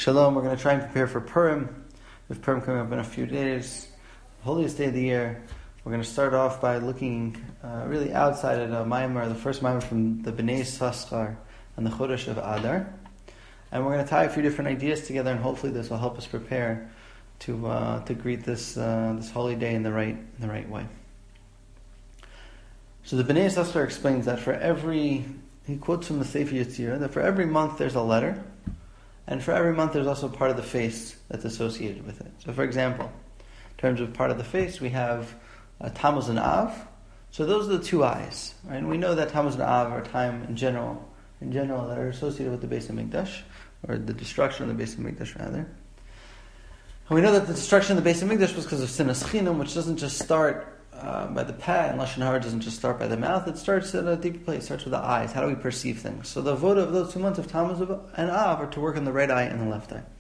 Shalom, we're going to try and prepare for Purim. We have Purim coming up in a few days, the holiest day of the year. We're going to start off by looking really outside at a Maimar, the first Maimar from the Bnei Yissaschar and the Chodesh of Adar. And we're going to tie a few different ideas together, and hopefully this will help us prepare to greet this holy day in the right way. So the Bnei Yissaschar explains that he quotes from the Sefer Yetzirah, that for every month there's a letter, and for every month there's also part of the face that's associated with it. So for example, in terms of part of the face, we have Tammuz and Av. So those are the two eyes, right? And we know that Tammuz and Av are time in general that are associated with the Beis HaMikdash, or the destruction of the Beis HaMikdash rather. And we know that the destruction of the Beis HaMikdash was because of Sinas Chinam, which doesn't just start by the peh, and Lashon Hara doesn't just start by the mouth, it starts at a deeper place, it starts with the eyes. How do we perceive things? So the voda of those 2 months of Tammuz and Av are to work on the right eye and the left eye.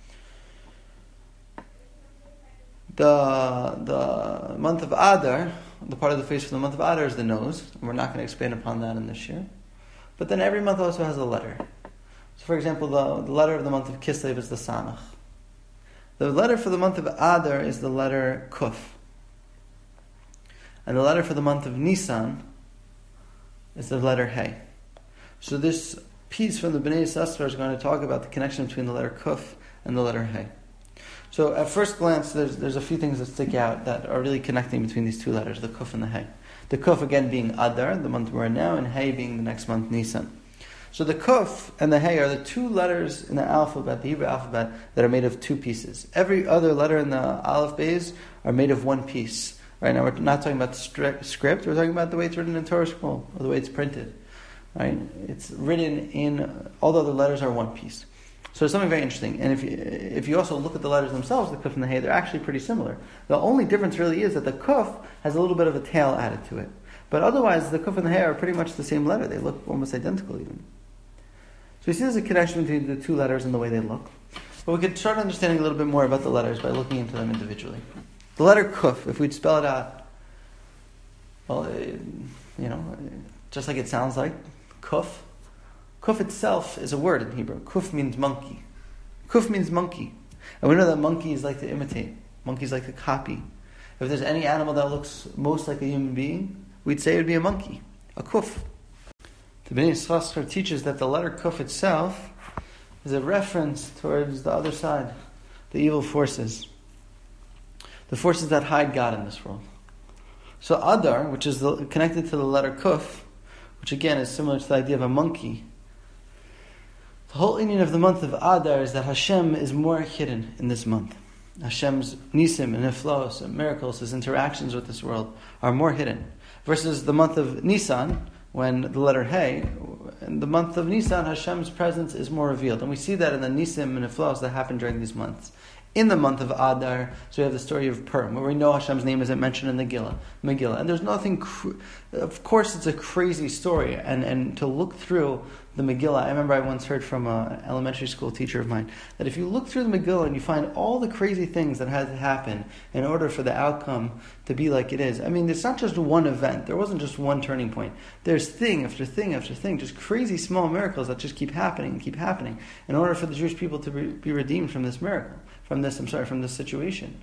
The month of Adar, the part of the face for the month of Adar is the nose, and we're not going to expand upon that in this year. But then every month also has a letter. So for example, the letter of the month of Kislev is the Samach. The letter for the month of Adar is the letter Kuf. And the letter for the month of Nisan is the letter Hey. So this piece from the Bnei Yissaschar is going to talk about the connection between the letter Kuf and the letter Hey. So at first glance, there's a few things that stick out that are really connecting between these two letters, the Kuf and the Hey. The Kuf again being Adar, the month we're in now, and Hey being the next month, Nisan. So the Kuf and the Hey are the two letters in the alphabet, the Hebrew alphabet, that are made of two pieces. Every other letter in the Aleph Beis are made of one piece. Right now, we're not talking about script. We're talking about the way it's written in Torah scroll, or the way it's printed. Right? It's written in all the other letters are one piece. So it's something very interesting. And if you also look at the letters themselves, the Kuf and the Hey, they're actually pretty similar. The only difference really is that the Kuf has a little bit of a tail added to it. But otherwise, the Kuf and the Hey are pretty much the same letter. They look almost identical even. So we see there's a connection between the two letters and the way they look. But we could start understanding a little bit more about the letters by looking into them individually. The letter Kuf, if we'd spell it out, well, just like it sounds like, Kuf. Kuf itself is a word in Hebrew. Kuf means monkey. Kuf means monkey. And we know that monkeys like to imitate. Monkeys like to copy. If there's any animal that looks most like a human being, we'd say it would be a monkey, a Kuf. The Bnei Yissaschar teaches that the letter Kuf itself is a reference towards the other side, the evil forces. The forces that hide God in this world. So Adar, which is connected to the letter Kuf, which again is similar to the idea of a monkey. The whole meaning of the month of Adar is that Hashem is more hidden in this month. Hashem's nisim and niflos and miracles, his interactions with this world are more hidden. Versus the month of Nisan, when the letter Hey, in the month of Nisan, Hashem's presence is more revealed. And we see that in the nisim and niflos that happen during these months. In the month of Adar, so we have the story of Purim, where we know Hashem's name isn't mentioned in the Megillah. And there's nothing, of course it's a crazy story, and to look through the Megillah, I remember I once heard from an elementary school teacher of mine, that if you look through the Megillah and you find all the crazy things that had to happen in order for the outcome to be like it is, I mean, it's not just one event, there wasn't just one turning point. There's thing after thing after thing, just crazy small miracles that just keep happening in order for the Jewish people to be redeemed from this miracle. From this situation.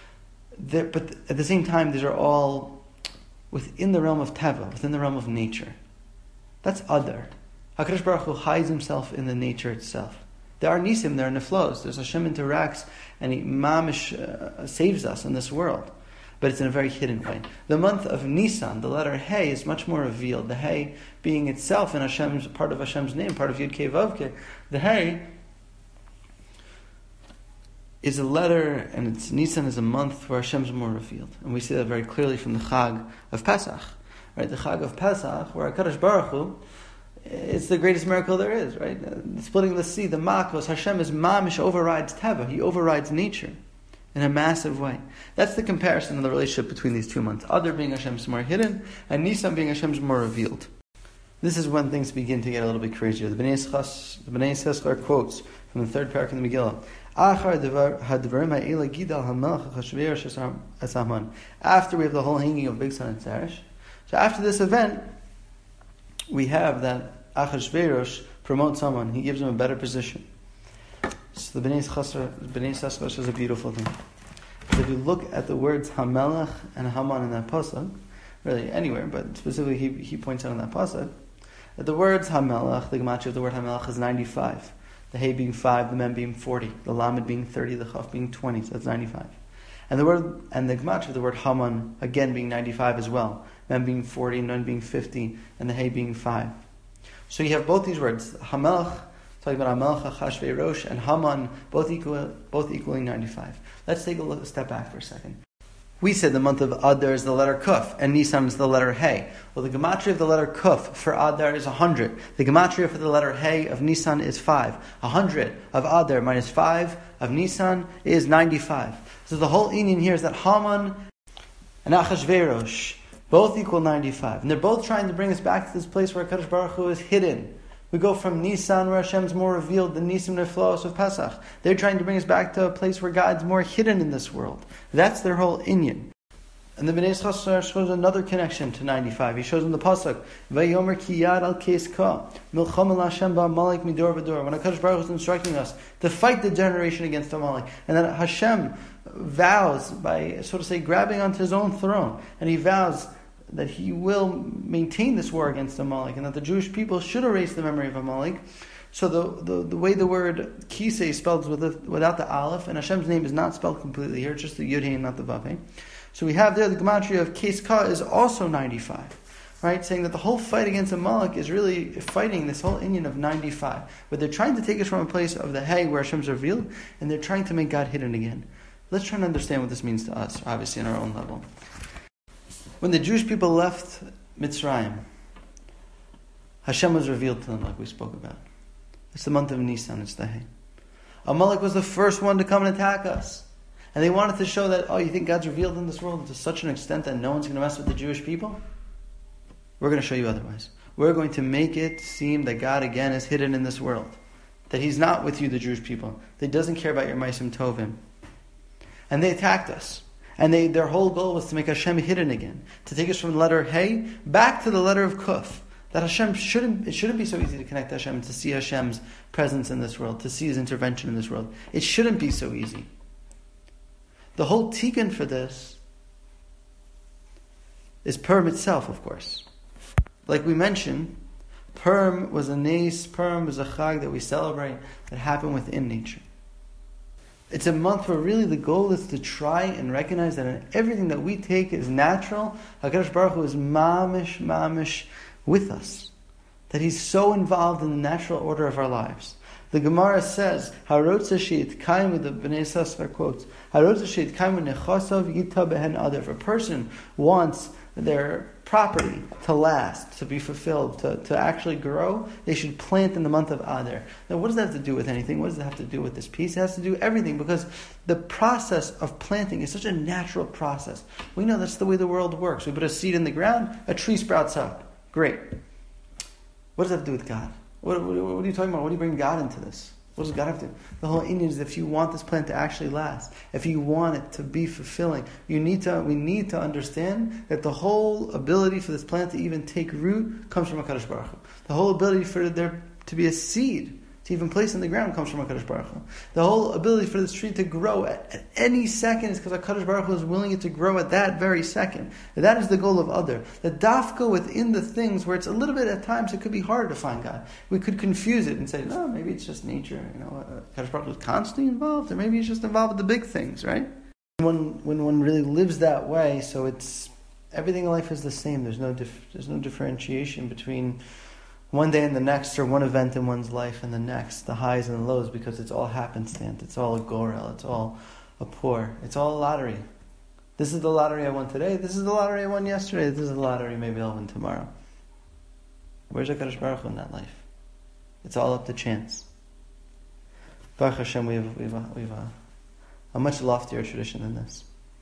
But at the same time, these are all within the realm of Teva, within the realm of nature. That's Adar. HaKadosh Baruch Hu hides himself in the nature itself. There are nisim, there are niflos. There's Hashem interacts and he mamish saves us in this world. But it's in a very hidden way. The month of Nisan, the letter Hey, is much more revealed. The Hey being itself in Hashem's, part of Hashem's name, part of Yud Kei Vav Kei. The Hey is a letter, and it's Nisan is a month where Hashem's more revealed. And we see that very clearly from the Chag of Pesach. Right? The Chag of Pesach, where HaKadosh Baruch Hu, it's the greatest miracle there is, right? Splitting the sea, the Makos, Hashem is mamish, overrides Teva, he overrides nature in a massive way. That's the comparison of the relationship between these 2 months. Adar being Hashem's more hidden, and Nisan being Hashem's more revealed. This is when things begin to get a little bit crazier. The Bnei Yissaschar quotes from the third parak in the Megillah. After we have the whole hanging of Bigsan and Tzeresh. So after this event, we have that Achashverosh promotes someone. He gives him a better position. So the Bnei Yissaschar says a beautiful thing. So if you look at the words Hamelach and Haman in that pasuk, really anywhere, but specifically he points out in that pasuk, that the words Hamelach, the gematria of the word Hamelach is 95. The Hay being 5, the Mem being 40, the Lamed being 30, the Chaf being 20, so that's 95. And the gematria of the word Haman, again being 95 as well. Mem being 40, Nun being 50, and the Hay being 5. So you have both these words, Hamelach, talking about Hamelach, Achashverosh, and Haman, both equaling 95. Let's take a step back for a second. We said the month of Adar is the letter Kuf, and Nisan is the letter Hey. Well, the gematria of the letter Kuf for Adar is 100. The gematria for the letter Hey of Nisan is 5. 100 of Adar minus 5 of Nisan is 95. So the whole inyan here is that Haman and Achashverosh both equal 95. And they're both trying to bring us back to this place where HaKadosh Baruch Hu is hidden. We go from Nisan, where Hashem's more revealed, than Nisim Neflaos of Pesach. They're trying to bring us back to a place where God's more hidden in this world. That's their whole inyan. And the Bnei Yissaschar shows another connection to 95. He shows in the pasuk, "Vayomer ki yad al keis ka milchama l'Hashem ba'Amalek midor v'dor." When HaKadosh Baruch Hu is instructing us to fight the generation against Amalek, and then Hashem vows by, so to say, grabbing onto His own throne, and He vows that He will maintain this war against Amalek, and that the Jewish people should erase the memory of Amalek. So the way the word Kisei is spelled without the Aleph, and Hashem's name is not spelled completely here, it's just the Yud Hey and not the Vav Hey. So we have there the gematria of Keis Ka is also 95, right? Saying that the whole fight against Amalek is really fighting this whole inyan of 95. But they're trying to take us from a place of the Hey where Hashem's revealed, and they're trying to make God hidden again. Let's try and understand what this means to us, obviously on our own level. When the Jewish people left Mitzrayim, Hashem was revealed to them like we spoke about. It's the month of Nisan, it's the Hay. Amalek was the first one to come and attack us. And they wanted to show that, you think God's revealed in this world to such an extent that no one's going to mess with the Jewish people? We're going to show you otherwise. We're going to make it seem that God again is hidden in this world. That He's not with you, the Jewish people. That He doesn't care about your Maisim Tovim. And they attacked us. And their whole goal was to make Hashem hidden again. To take us from the letter Hey back to the letter of Kuf. That Hashem shouldn't be so easy to connect to Hashem and to see Hashem's presence in this world, to see His intervention in this world. It shouldn't be so easy. The whole tikkun for this is Purim itself, of course. Like we mentioned, Purim was a nes, Purim was a chag that we celebrate that happened within nature. It's a month where really the goal is to try and recognize that in everything that we take as natural, HaKadosh Baruch Hu is mamish with us. That He's so involved in the natural order of our lives. The Gemara says, "Harotza she'it kaimu," the Bnei Yissaschar quotes, "Harotza she'it kaimu nechasav yita behen adar." If a person wants their property to last, to be fulfilled, to actually grow, they should plant in the month of Adar. Now, what does that have to do with anything? What does it have to do with this piece? It has to do with everything, because the process of planting is such a natural process. We know that's the way the world works. We put a seed in the ground, a tree sprouts up. Great. What does that have to do with God? What are you talking about? What do you bring God into this? What does God have to do? The whole Indian is if you want this plant to actually last, if you want it to be fulfilling, we need to understand that the whole ability for this plant to even take root comes from HaKadosh Baruch Hu. The whole ability for there to be a seed to even place in the ground comes from HaKadosh Baruch Hu. The whole ability for this tree to grow at any second is because HaKadosh Baruch Hu is willing it to grow at that very second. And that is the goal of Adar. The dafka within the things where it's a little bit, at times it could be hard to find God. We could confuse it and say, no, maybe it's just nature. HaKadosh Baruch Hu is constantly involved, or maybe he's just involved with the big things, right? When one really lives that way, so it's everything in life is the same. There's no differentiation between one day and the next, or one event in one's life and the next, the highs and the lows, because it's all happenstance, it's all a gorel, it's all a pour, it's all a lottery. This is the lottery I won today, this is the lottery I won yesterday, this is the lottery maybe I'll win tomorrow. Where's HaKadosh Baruch Hu in that life? It's all up to chance. Baruch Hashem, we have a much loftier tradition than this.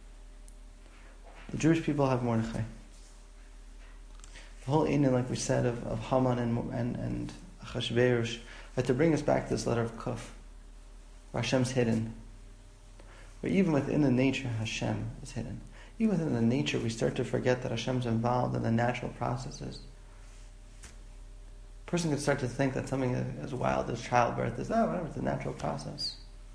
The Jewish people have Mordechai. The whole inyan, like we said, of Haman and Achashverosh, are to bring us back to this letter of Kuf, where Hashem's hidden. Where even within the nature, Hashem is hidden. Even within the nature, we start to forget that Hashem's involved in the natural processes. A person could start to think that something as wild as childbirth is, whatever, it's a natural process.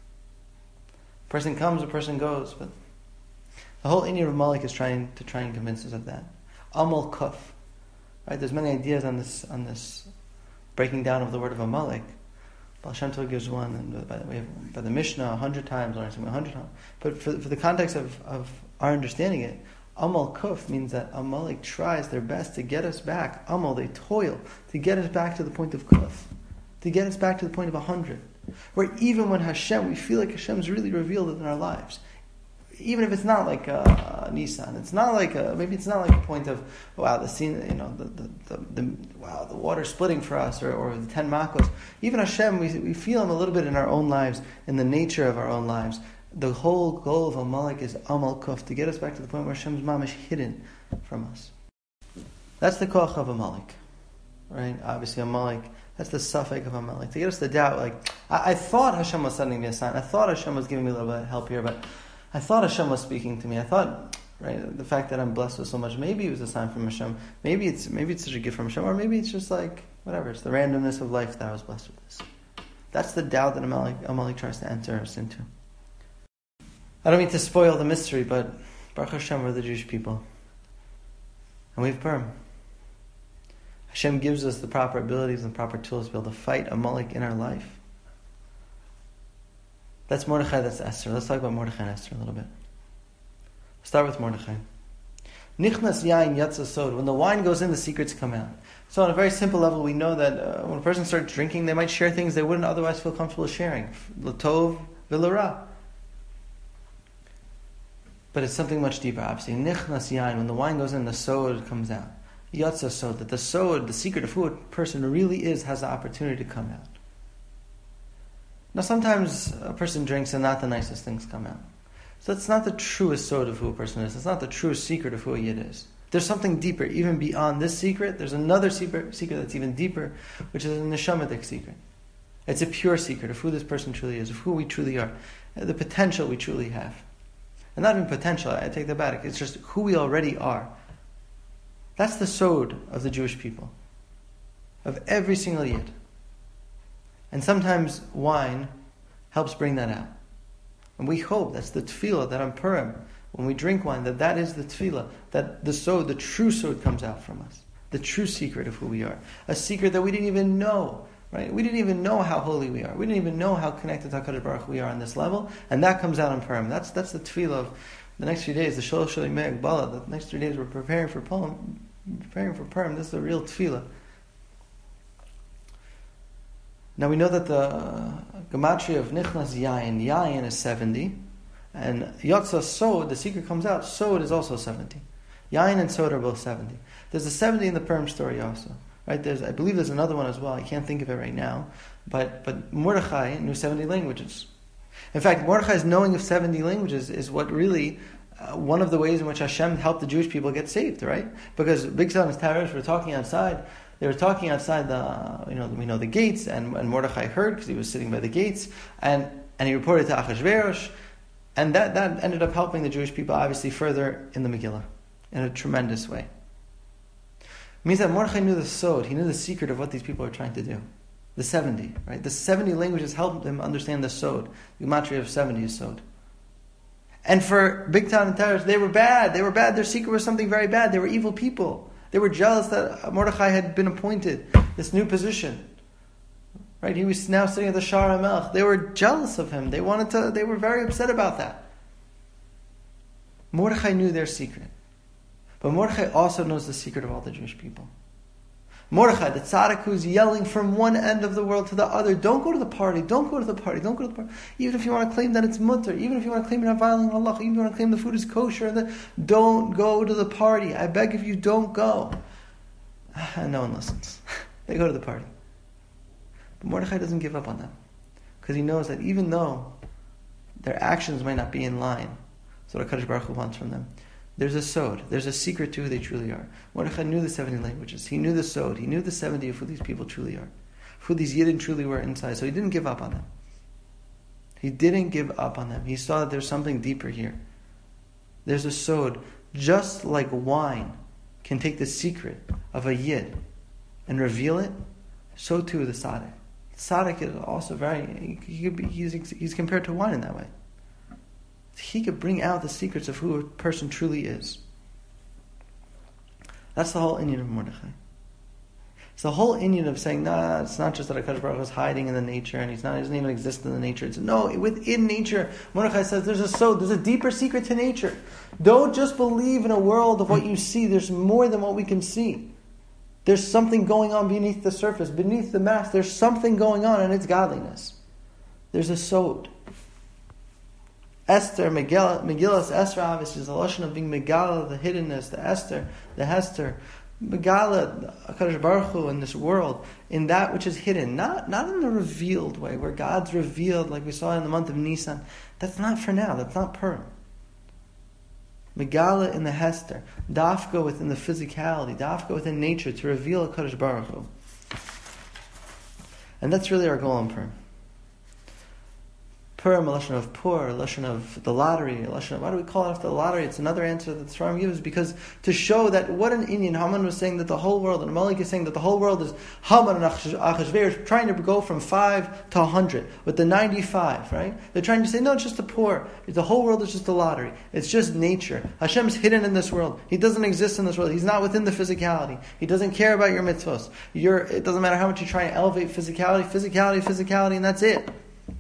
person comes, a person goes. But the whole Inyan of Amalek is trying to convince us of that. Amal Kuf. Right? There's many ideas on this breaking down of the word of Amalek. Baal Shem Tov gives one, and by the Mishnah 100 times, or 100 times. But for the context of our understanding it, Amal Kuf means that Amalek tries their best to get us back. Amal, they toil to get us back to the point of Kuf, to get us back to the point of 100. Where even when we feel like Hashem's really revealed it in our lives. Even if it's not like Nisan, it's not like maybe it's not like a point of wow, the scene, the water splitting for us, or the 10 makos. Even Hashem, we feel Him a little bit in our own lives, in the nature of our own lives. The whole goal of Amalek is Amal Kuf, to get us back to the point where Hashem's mom is hidden from us. That's the koach of Amalek, right? Obviously, Amalek. That's the suffix of Amalek, to get us to doubt. Like I thought Hashem was sending me a sign. I thought Hashem was giving me a little bit of help here, but I thought Hashem was speaking to me. I thought, right, the fact that I'm blessed with so much, maybe it was a sign from Hashem. Maybe it's such a gift from Hashem, or maybe it's just like whatever. It's the randomness of life that I was blessed with this. That's the doubt that Amalek tries to enter us into. I don't mean to spoil the mystery, but Baruch Hashem, we're the Jewish people, and we have Purim. Hashem gives us the proper abilities and proper tools to be able to fight Amalek in our life. That's Mordechai, that's Esther. Let's talk about Mordechai and Esther a little bit. Start with Mordechai. Nichnas yain yatsa sod. When the wine goes in, the secrets come out. So on a very simple level, we know that when a person starts drinking, they might share things they wouldn't otherwise feel comfortable sharing. L'tov v'l'ra. But it's something much deeper, obviously. Nichnas yain. When the wine goes in, the sod comes out. Yatsa sod. That the sod, the secret of who a person really is, has the opportunity to come out. Now sometimes a person drinks and not the nicest things come out. So it's not the truest sod of who a person is. It's not the truest secret of who a yid is. There's something deeper, even beyond this secret. There's another secret that's even deeper, which is a neshamatic secret. It's a pure secret of who this person truly is, of who we truly are, the potential we truly have. And not even potential, I take that back. It's just who we already are. That's the sod of the Jewish people, of every single yid. And sometimes wine helps bring that out. And we hope that's the tefillah that on Purim, when we drink wine, that is the tefillah, that the sod, the true sod comes out from us. The true secret of who we are. A secret that we didn't even know, right? We didn't even know how holy we are. We didn't even know how connected to HaKadosh Baruch Hu we are on this level. And that comes out on Purim. That's the tefillah of the next few days, the Shalosh Yemei Hagbala. The next 3 days we're preparing for Purim. This is the real tefillah. Now we know that the gematria of Nichnas Yain is 70, and Yatsa Sod, the secret comes out, Sod is also 70. Yain and Sod are both 70. There's a 70 in the Purim story also, right? I believe there's another one as well. I can't think of it right now, but Mordechai knew 70 languages. In fact, Mordechai's knowing of 70 languages is what really one of the ways in which Hashem helped the Jewish people get saved, right? Because Big Son and Tarish were talking outside. They were talking outside we know the gates, and Mordechai heard because he was sitting by the gates, and he reported to Achashverosh, and that ended up helping the Jewish people obviously further in the Megillah in a tremendous way. It means that Mordechai knew the sod, he knew the secret of what these people are trying to do. The 70, right? The 70 languages helped him understand the sod. The gematria of 70 is sod. And for Bigtan and Teresh, they were bad. Their secret was something very bad. They were evil people. They were jealous that Mordechai had been appointed this new position. Right? He was now sitting at the Shar HaMelech. They were jealous of him. They were very upset about that. Mordechai knew their secret. But Mordechai also knows the secret of all the Jewish people. Mordechai, the tzaddik who's yelling from one end of the world to the other, don't go to the party, don't go to the party, don't go to the party. Even if you want to claim that it's mutter, even if you want to claim you're not violating Allah, even if you want to claim the food is kosher, don't go to the party. I beg of you, don't go. And no one listens. They go to the party. But Mordechai doesn't give up on them. Because he knows that even though their actions might not be in line, that's what HaKadosh Baruch Hu wants from them, there's a sod. There's a secret to who they truly are. Mordechai knew the 70 languages. He knew the sod. He knew the 70 of who these people truly are. Who these Yidden truly were inside. So he didn't give up on them. He didn't give up on them. He saw that there's something deeper here. There's a sod. Just like wine can take the secret of a Yid and reveal it, so too the tzaddik. The tzaddik is also he's compared to wine in that way. he could bring out the secrets of who a person truly is. That's the whole inyan of Mordechai. It's the whole inyan of saying, nah, it's not just that HaKadosh Baruch Hu is hiding in the nature and he doesn't even exist in the nature. It's no, within nature, Mordechai says there's a deeper secret to nature. Don't just believe in a world of what you see. There's more than what we can see. There's something going on beneath the surface, beneath the mask. There's something going on, and it's godliness. There's a sod. Esther, Megillas Esther, obviously, is a lashon of being Megala, the hiddenness, the Esther, the Hester. Megala, HaKadosh Baruch Hu in this world, in that which is hidden, not in the revealed way, where God's revealed, like we saw in the month of Nisan. That's not for now. That's not Purim. Megala in the Hester, Dafka within the physicality, Dafka within nature, to reveal HaKadosh Baruch Hu. And that's really our goal in Purim. Purim, a lashon of pur, a lashon of the lottery, a lashon of, why do we call it after the lottery? It's another answer that the Sfarim gives, because to show that what an Inyan, Haman was saying that the whole world, and Amalek is saying that the whole world is Haman and Achashverosh trying to go from 5 to 100 with the 95, right? They're trying to say, no, it's just the poor. The whole world is just a lottery. It's just nature. Hashem's hidden in this world. He doesn't exist in this world. He's not within the physicality. He doesn't care about your mitzvos. It doesn't matter how much you try and elevate physicality, and that's it.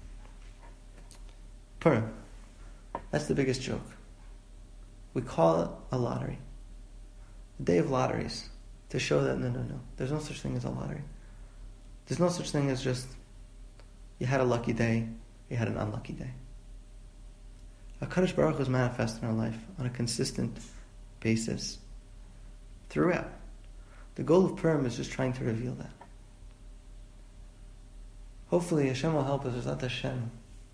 Purim. That's the biggest joke. We call it a lottery. The day of lotteries. To show that, no. There's no such thing as a lottery. There's no such thing as just, you had a lucky day, you had an unlucky day. HaKadosh Baruch Hu is manifest in our life on a consistent basis. Throughout. The goal of Purim is just trying to reveal that. Hopefully Hashem will help us, Zat Hashem,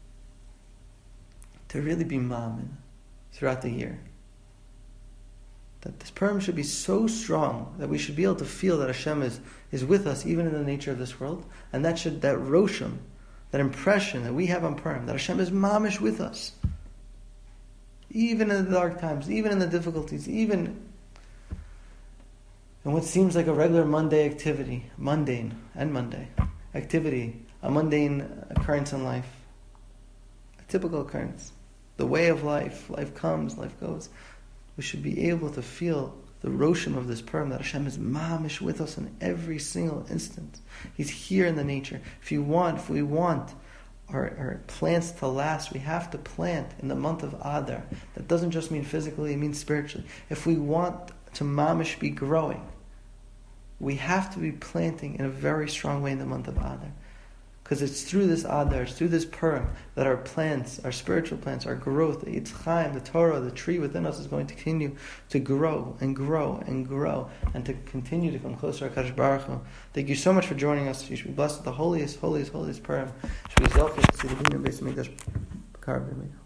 to really be ma'amin throughout the year. That this Purim should be so strong that we should be able to feel that Hashem is with us even in the nature of this world. And that rosham, that impression that we have on Purim, that Hashem is mamish with us. Even in the dark times, even in the difficulties, even in what seems like a regular mundane activity, a mundane occurrence in life. A typical occurrence. The way of life. Life comes, life goes. We should be able to feel the roshim of this Purim, that Hashem is mamish with us in every single instant. He's here in the nature. If we want our plants to last, we have to plant in the month of Adar. That doesn't just mean physically, it means spiritually. If we want to mamish be growing, we have to be planting in a very strong way in the month of Adar. Because it's through this Adar, it's through this Purim, that our plants, our spiritual plants, our growth, the Eitz Chaim, the Torah, the tree within us is going to continue to grow and grow and grow, and to continue to come closer to HaKadosh Baruch Hu. Thank you so much for joining us. You should be blessed with the holiest Purim. You should be zealous to see the Bnei Beis Hamikdash.